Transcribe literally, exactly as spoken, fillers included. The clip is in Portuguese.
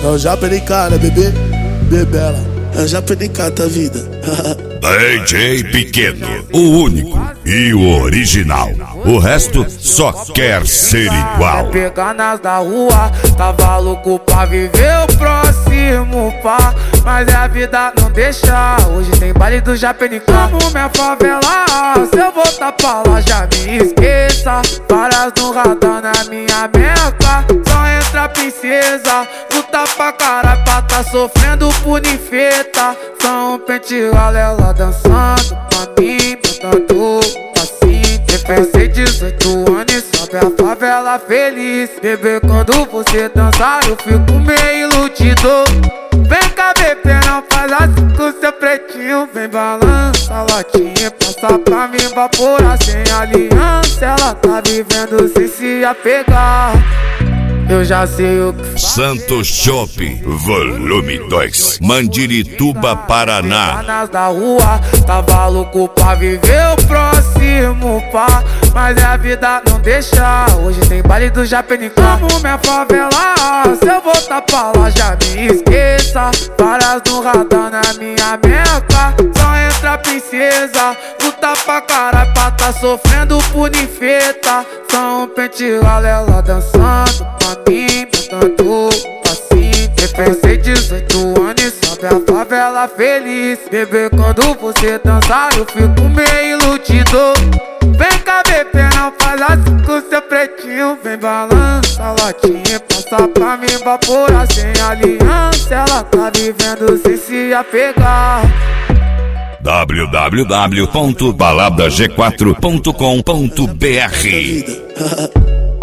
É o Japa N K, né, bebê? Bebela. É o Japa N K, tá vida. D J Pequeno, o único e o original. O resto só quer ser igual. É pegar nas da rua, tava louco pra viver o próximo, pá. Mas é a vida não deixa. Hoje tem baile do Japa N K. Como minha favela, se eu voltar pra lá já me esqueça. Várias no radar na minha meca. Só entra princesa, luta pra caralho pra tá sofrendo punifeta. Só um pente galela dançando pra mim, botando assim. Pensei dezoito anos e sobe a favela feliz. Bebê, quando você dançar eu fico meio iludido. Vem cá, bebê, não faz assim com seu pretinho. Vem balança a latinha, passa pra mim evaporar sem aliança. Ela tá vivendo sem se apegar. Eu já sei o que faz. Santos Chopp, volume dois, Mandirituba, Paraná. Nas da rua, tava louco pra viver o próximo, pá. Mas é a vida não deixa. Hoje tem baile do Japa N K. Como minha favela, se eu voltar pra lá já me esqueça. Várias no radar na minha meca. Só entra princesa, luta pra caralho pra tá sofrendo punifeta. Só um pente galela dançando pra mim, botando assim. Pensei dezoito anos e sobe a favela feliz. Bebê, quando você dançar eu fico meio iludido. Vem cá, bebê, não faz assim com seu pretinho. Vem balança a latinha, passa pra mim evaporar sem aliança. Ela tá vivendo sem se apegar. w w w ponto balada g quatro ponto com ponto b r